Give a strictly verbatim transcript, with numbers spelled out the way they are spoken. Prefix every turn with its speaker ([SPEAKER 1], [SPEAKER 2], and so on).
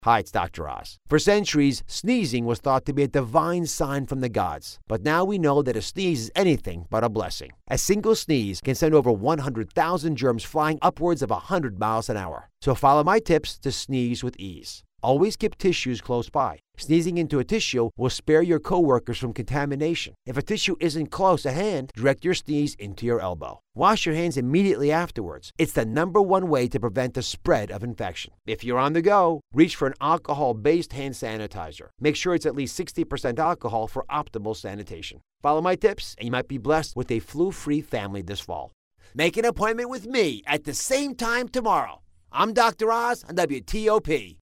[SPEAKER 1] Hi, it's Doctor Oz. For centuries, sneezing was thought to be a divine sign from the gods. But now we know that a sneeze is anything but a blessing. A single sneeze can send over one hundred thousand germs flying upwards of one hundred miles an hour. So follow my tips to sneeze with ease. Always keep tissues close by. Sneezing into a tissue will spare your coworkers from contamination. If a tissue isn't close at hand, direct your sneeze into your elbow. Wash your hands immediately afterwards. It's the number one way to prevent the spread of infection. If you're on the go, reach for an alcohol-based hand sanitizer. Make sure it's at least sixty percent alcohol for optimal sanitation. Follow my tips, and you might be blessed with a flu-free family this fall. Make an appointment with me at the same time tomorrow. I'm Doctor Oz on W T O P.